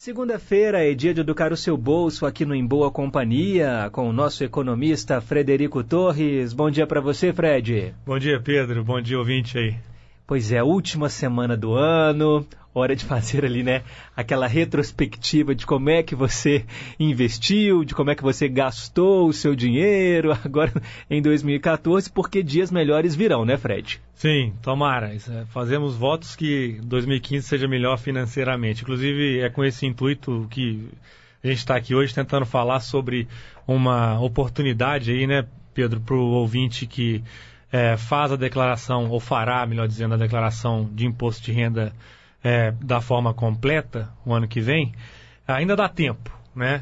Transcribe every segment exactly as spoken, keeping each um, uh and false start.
Segunda-feira é dia de educar o seu bolso aqui no Em Boa Companhia, com o nosso economista Frederico Torres. Bom dia para você, Fred. Bom dia, Pedro. Bom dia, ouvinte aí. Pois é, última semana do ano, hora de fazer ali, né, aquela retrospectiva de como é que você investiu, de como é que você gastou o seu dinheiro agora em dois mil e quatorze, porque dias melhores virão, né, Fred? Sim, tomara. Fazemos votos que dois mil e quinze seja melhor financeiramente. Inclusive, é com esse intuito que a gente está aqui hoje tentando falar sobre uma oportunidade aí, né, Pedro, para o ouvinte que É, faz a declaração, ou fará, melhor dizendo, a declaração de imposto de renda é, da forma completa o ano que vem, ainda dá tempo, né?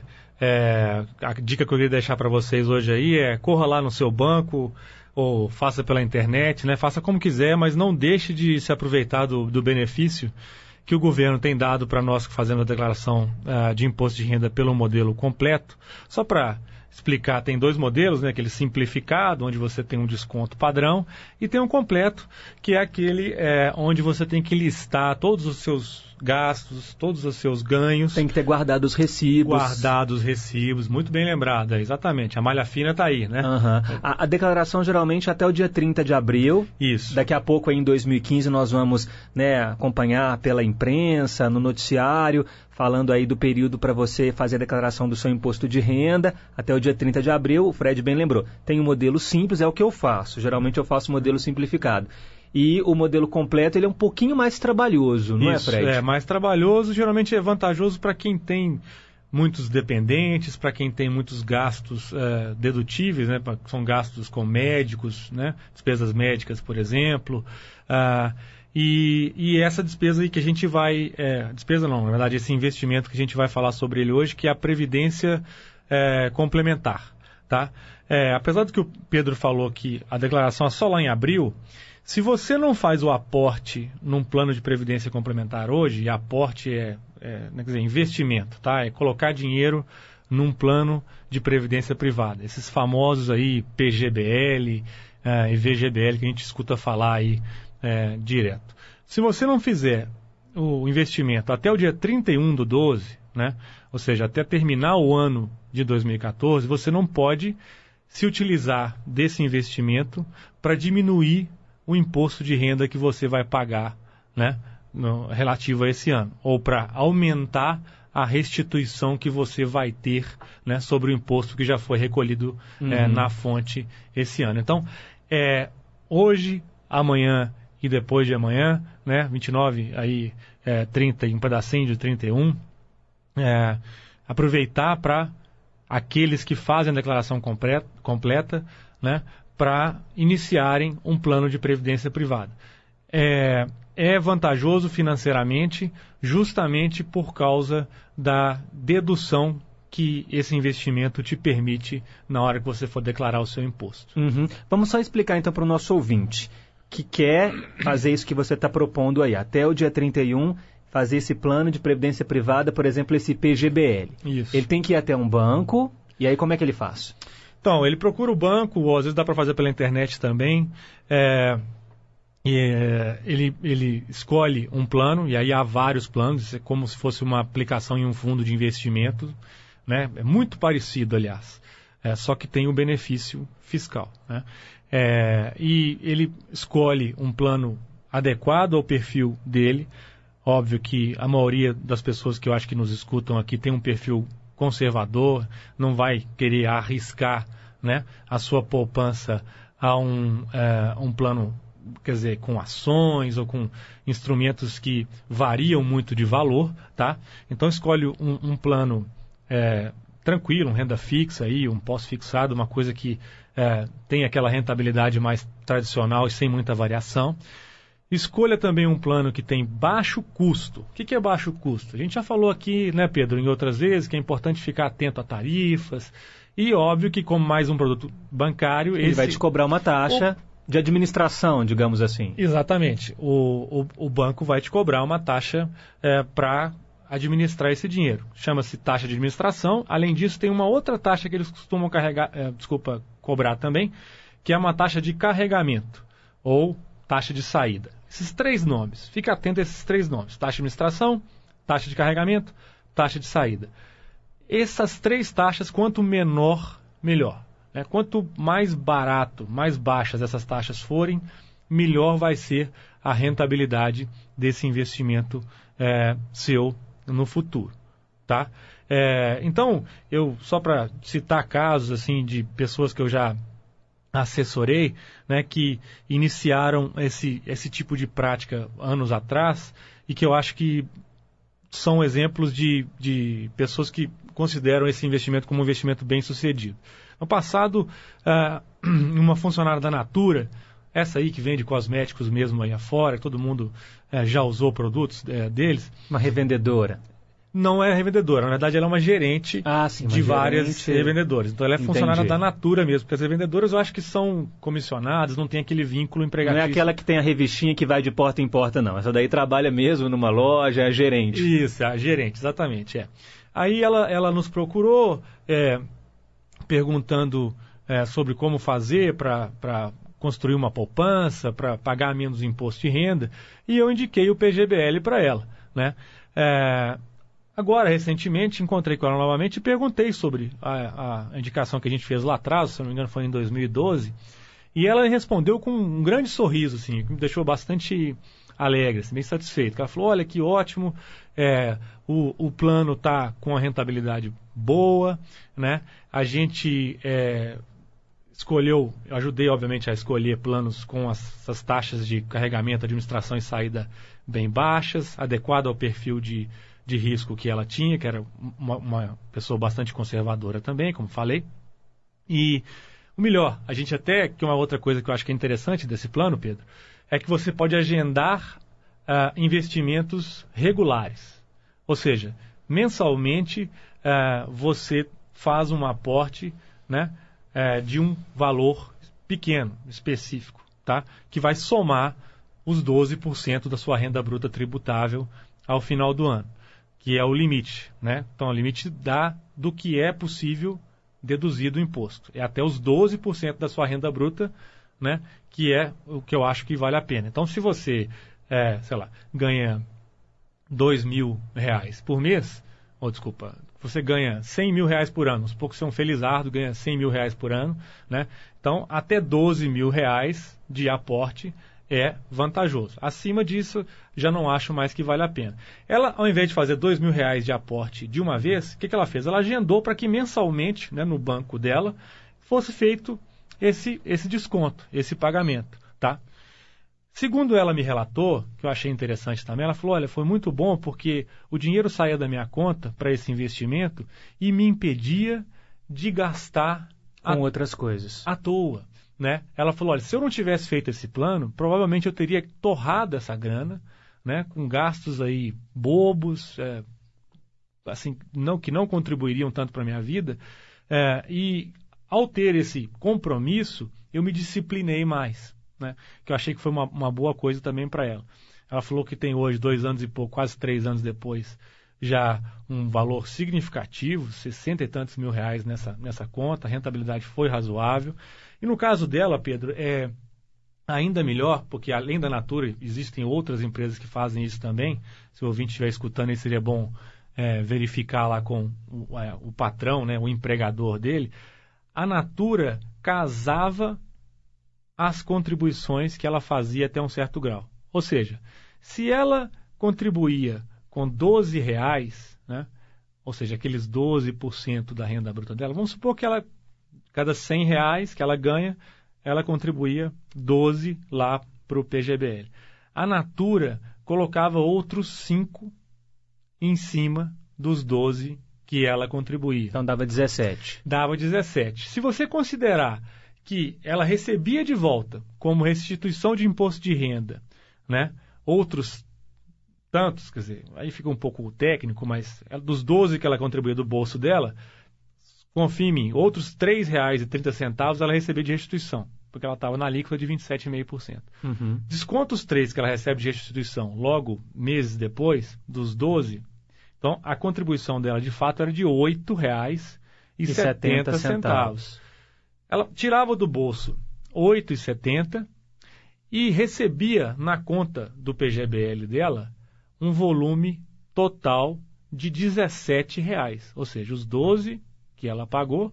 É, a dica que eu queria deixar para vocês hoje aí é corra lá no seu banco ou faça pela internet, né? Faça como quiser, mas não deixe de se aproveitar do, do benefício que o governo tem dado para nós que fazemos a declaração uh, de imposto de renda pelo modelo completo. Só para explicar, tem dois modelos, né? Aquele simplificado, onde você tem um desconto padrão, e tem um completo, que é aquele é, onde você tem que listar todos os seus gastos, todos os seus ganhos. Tem que ter guardado os recibos. Guardado os recibos, muito bem lembrado, é, exatamente. A malha fina está aí, né? Uhum. A, a declaração geralmente até o dia trinta de abril. Isso. Daqui a pouco, aí, em dois mil e quinze, nós vamos, né, acompanhar pela imprensa, no noticiário, falando aí do período para você fazer a declaração do seu imposto de renda até o dia trinta de abril. O Fred bem lembrou. Tem um modelo simples, é o que eu faço. Geralmente eu faço o modelo simplificado. E o modelo completo, ele é um pouquinho mais trabalhoso, não Isso, é, Fred? É, mais trabalhoso, geralmente é vantajoso para quem tem muitos dependentes, para quem tem muitos gastos é, dedutíveis, né, pra, são gastos com médicos, né, despesas médicas, por exemplo, ah, e, e essa despesa aí que a gente vai, é, despesa não, na verdade esse investimento que a gente vai falar sobre ele hoje, que é a previdência é, complementar, tá? É, apesar do que o Pedro falou que a declaração é só lá em abril, se você não faz o aporte num plano de previdência complementar hoje, e aporte é, é quer dizer, investimento, tá? É colocar dinheiro num plano de previdência privada. Esses famosos aí, P G B L é, e V G B L, que a gente escuta falar aí é, direto. Se você não fizer o investimento até o dia trinta e um do doze, né? Ou seja, até terminar o ano de dois mil e quatorze, você não pode se utilizar desse investimento para diminuir o imposto de renda que você vai pagar, né, no, relativo a esse ano, ou para aumentar a restituição que você vai ter, né, sobre o imposto que já foi recolhido uhum. é, na fonte esse ano. Então, é, hoje, amanhã e depois de amanhã, né, vinte e nove, aí, é, trinta e um pedacinho de trinta e um, é, aproveitar para aqueles que fazem a declaração completa, completa, né, para iniciarem um plano de previdência privada. É, é vantajoso financeiramente justamente por causa da dedução que esse investimento te permite na hora que você for declarar o seu imposto. Uhum. Vamos só explicar então para o nosso ouvinte que quer fazer isso que você está propondo aí, até o dia trinta e um, fazer esse plano de previdência privada, por exemplo, esse P G B L. Isso. Ele tem que ir até um banco, e aí como é que ele faz? Então, ele procura o banco, ou às vezes dá para fazer pela internet também, é, e, é, ele, ele escolhe um plano, e aí há vários planos, é como se fosse uma aplicação em um fundo de investimento, né? É muito parecido, aliás, é, só que tem o benefício fiscal, né? É, e ele escolhe um plano adequado ao perfil dele. Óbvio que a maioria das pessoas que eu acho que nos escutam aqui tem um perfil conservador, não vai querer arriscar, né, a sua poupança a um, é, um plano, quer dizer, com ações ou com instrumentos que variam muito de valor, tá? Então escolhe um, um plano é, tranquilo, um renda fixa, aí, um pós-fixado, uma coisa que é, tem aquela rentabilidade mais tradicional e sem muita variação. Escolha também um plano que tem baixo custo. O que, que é baixo custo? A gente já falou aqui, né, Pedro, em outras vezes, que é importante ficar atento a tarifas. E óbvio que, como mais um produto bancário... Ele esse... vai te cobrar uma taxa o... de administração, digamos assim. Exatamente. O, o, o banco vai te cobrar uma taxa é, para administrar esse dinheiro. Chama-se taxa de administração. Além disso, tem uma outra taxa que eles costumam carregar, é, desculpa, cobrar também, que é uma taxa de carregamento, ou taxa de saída. Esses três nomes, fica atento a esses três nomes: taxa de administração, taxa de carregamento, taxa de saída. Essas três taxas, quanto menor, melhor. Né? Quanto mais barato, mais baixas essas taxas forem, melhor vai ser a rentabilidade desse investimento é, seu no futuro. Tá? É, então, eu só para citar casos assim, de pessoas que eu já assessorei, né, que iniciaram esse, esse tipo de prática anos atrás e que eu acho que são exemplos de, de pessoas que consideram esse investimento como um investimento bem sucedido. No passado, uh, uma funcionária da Natura, essa aí que vende cosméticos mesmo aí afora, todo mundo uh, já usou produtos uh, deles. Uma revendedora. Não é revendedora, na verdade ela é uma gerente ah, sim, de uma várias gerente... revendedoras. Então ela é funcionária Entendi. da Natura mesmo, porque as revendedoras eu acho que são comissionadas, não tem aquele vínculo empregatício. Não é aquela que tem a revistinha que vai de porta em porta, não. Essa daí trabalha mesmo numa loja, é a gerente. Isso, a gerente, exatamente. É. Aí ela, ela nos procurou é, perguntando é, sobre como fazer para construir uma poupança, para pagar menos imposto de renda, e eu indiquei o P G B L para ela, né? É, Agora, recentemente, encontrei com ela novamente e perguntei sobre a, a indicação que a gente fez lá atrás, se não me engano foi em dois mil e doze, e ela respondeu com um grande sorriso, assim, que me deixou bastante alegre, assim, bem satisfeito. Ela falou, olha que ótimo, é, o, o plano está com a rentabilidade boa, né? A gente é, escolheu, eu ajudei obviamente a escolher planos com as, essas taxas de carregamento, administração e saída bem baixas, adequado ao perfil de de risco que ela tinha, que era uma, uma pessoa bastante conservadora também, como falei. E o melhor, a gente até, que uma outra coisa que eu acho que é interessante desse plano, Pedro, é que você pode agendar uh, investimentos regulares. Ou seja, mensalmente uh, você faz um aporte, né, uh, de um valor pequeno, específico, tá? Que vai somar os doze por cento da sua renda bruta tributável ao final do ano, que é o limite, né? Então, o limite dá do que é possível deduzir do imposto. É até os doze por cento da sua renda bruta, né? Que é o que eu acho que vale a pena. Então, se você, é, sei lá, ganha dois mil reais por mês, ou desculpa, você ganha cem mil reais por ano, os poucos são felizardo, ganha cem mil reais por ano, né? Então, até doze mil reais de aporte é vantajoso. Acima disso, já não acho mais que vale a pena. Ela, ao invés de fazer dois mil reais de aporte de uma vez, o que, que ela fez? Ela agendou para que mensalmente, né, no banco dela, fosse feito esse, esse desconto, esse pagamento. Tá? Segundo ela me relatou, que eu achei interessante também, ela falou, olha, foi muito bom porque o dinheiro saía da minha conta para esse investimento e me impedia de gastar com a, outras coisas à toa. Né? Ela falou, olha, se eu não tivesse feito esse plano, provavelmente eu teria torrado essa grana, né, com gastos aí bobos, é, assim, não, que não contribuiriam tanto para a minha vida, é, e ao ter esse compromisso, eu me disciplinei mais, né, que eu achei que foi uma, uma boa coisa também para ela. Ela falou que tem hoje, dois anos e pouco, quase três anos depois, já um valor significativo, sessenta e tantos mil reais nessa, nessa conta, a rentabilidade foi razoável. E no caso dela, Pedro, é ainda melhor, porque além da Natura, existem outras empresas que fazem isso também. Se o ouvinte estiver escutando, aí seria bom é, verificar lá com o, é, o patrão, né, o empregador dele. A Natura casava as contribuições que ela fazia até um certo grau. Ou seja, se ela contribuía com doze reais, né, ou seja, aqueles doze por cento da renda bruta dela, vamos supor que ela, cada cem reais que ela ganha, ela contribuía doze lá para o P G B L. A Natura colocava outros cinco em cima dos doze que ela contribuía. Então dava dezessete. Dava dezessete. Se você considerar que ela recebia de volta, como restituição de imposto de renda, né, outros tantos, quer dizer, aí fica um pouco técnico, mas dos doze que ela contribuía do bolso dela, confia em mim, outros três reais e trinta centavos ela recebia de restituição, porque ela estava na alíquota de vinte e sete vírgula cinco por cento. Uhum. Desconta os três que ela recebe de restituição logo meses depois, dos doze, então a contribuição dela de fato era de oito reais e setenta centavos. Ela tirava do bolso oito reais e setenta centavos e recebia na conta do P G B L dela um volume total de dezessete reais, ou seja, os doze que ela pagou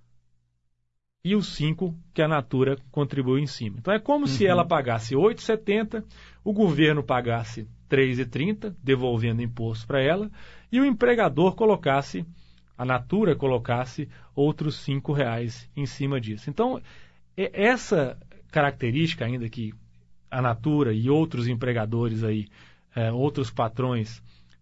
e os cinco que a Natura contribuiu em cima. Então é como uhum. se ela pagasse oito reais e setenta centavos, o governo pagasse três reais e trinta centavos, devolvendo imposto para ela, e o empregador colocasse, a Natura colocasse outros cinco reais em cima disso. Então, essa característica, ainda que a Natura e outros empregadores aí, eh, outros patrões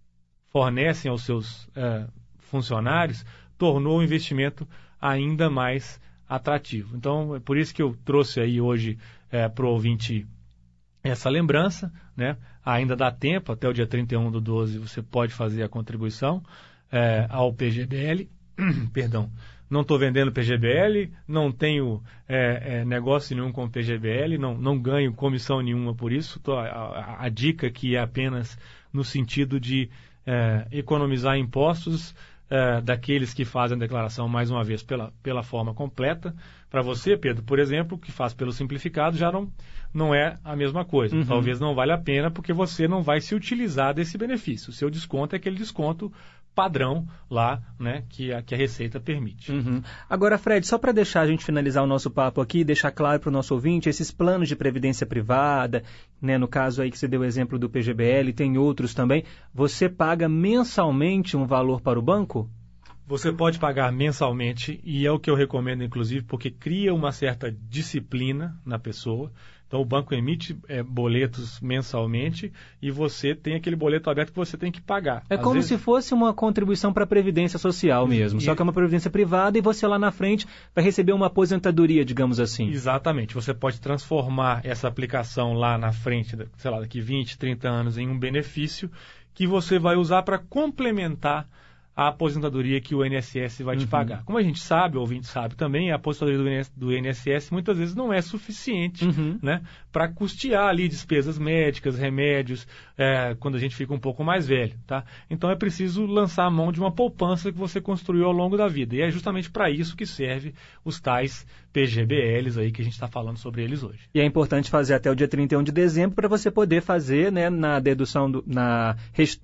fornecem aos seus eh, funcionários, tornou o investimento ainda mais atrativo. Então, é por isso que eu trouxe aí hoje eh, para o ouvinte essa lembrança, né? Ainda dá tempo, até o dia trinta e um do doze você pode fazer a contribuição eh, ao P G B L, perdão, não estou vendendo P G B L, não tenho é, é, negócio nenhum com o P G B L, não, não ganho comissão nenhuma por isso. Tô, a, a, a dica aqui é apenas no sentido de é, economizar impostos é, daqueles que fazem a declaração, mais uma vez, pela, pela forma completa. Para você, Pedro, por exemplo, que faz pelo simplificado, já não, não é a mesma coisa. Uhum. Talvez não valha a pena, porque você não vai se utilizar desse benefício. O seu desconto é aquele desconto padrão lá, né, que a, que a Receita permite. Uhum. Agora, Fred, só para deixar a gente finalizar o nosso papo aqui, deixar claro para o nosso ouvinte, esses planos de previdência privada, né, no caso aí que você deu o exemplo do P G B L, tem outros também, você paga mensalmente um valor para o banco? Você pode pagar mensalmente, e é o que eu recomendo, inclusive, porque cria uma certa disciplina na pessoa. Então, o banco emite é, boletos mensalmente e você tem aquele boleto aberto que você tem que pagar. É Às como vezes... se fosse uma contribuição para a Previdência Social mesmo, e... só que é uma Previdência privada e você lá na frente vai receber uma aposentadoria, digamos assim. Exatamente. Você pode transformar essa aplicação lá na frente, sei lá, daqui vinte, trinta anos, em um benefício que você vai usar para complementar a aposentadoria que o I N S S vai te uhum. pagar. Como a gente sabe, o ouvinte sabe também, a aposentadoria do I N S S muitas vezes não é suficiente uhum. né, para custear ali despesas médicas, remédios, é, quando a gente fica um pouco mais velho. Tá? Então é preciso lançar a mão de uma poupança que você construiu ao longo da vida. E é justamente para isso que serve os tais P G B Ls aí que a gente está falando sobre eles hoje. E é importante fazer até o dia trinta e um de dezembro para você poder fazer, né, na dedução, do, na,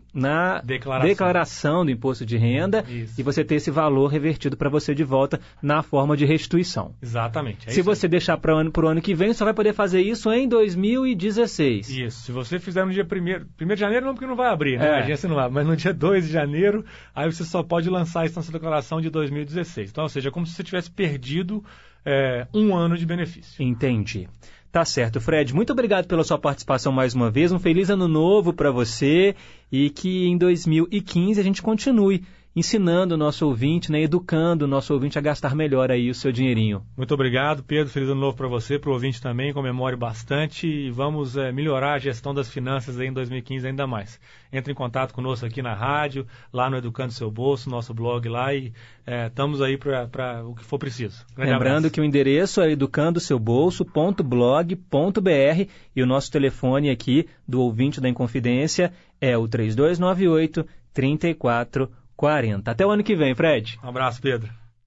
na declaração. declaração do imposto de renda Isso. e você ter esse valor revertido para você de volta na forma de restituição. Exatamente. É Se você aí. deixar para o ano, ano que vem, só vai poder fazer isso em dois mil e dezesseis. Isso. Se você fizer no dia primeiro de janeiro, não, porque não vai abrir, né? É. A agência não abre, mas no dia dois de janeiro, aí você só pode lançar isso na sua declaração de dois mil e dezesseis. Então, ou seja, é como se você tivesse perdido é, um ano de benefício. Entendi. Tá certo, Fred. Muito obrigado pela sua participação mais uma vez. Um feliz ano novo para você e que em dois mil e quinze a gente continue ensinando o nosso ouvinte, né, educando o nosso ouvinte a gastar melhor aí o seu dinheirinho. Muito obrigado, Pedro. Feliz ano novo para você, para o ouvinte também. Comemore bastante e vamos é, melhorar a gestão das finanças aí em dois mil e quinze ainda mais. Entre em contato conosco aqui na rádio, lá no Educando Seu Bolso, nosso blog lá e é, estamos aí para o que for preciso. Grande Lembrando abraço. Que o endereço é educando seu bolso ponto blog ponto br e o nosso telefone aqui do ouvinte da Inconfidência é o três dois nove oito, três quatro quarenta. Até o ano que vem, Fred. Um abraço, Pedro.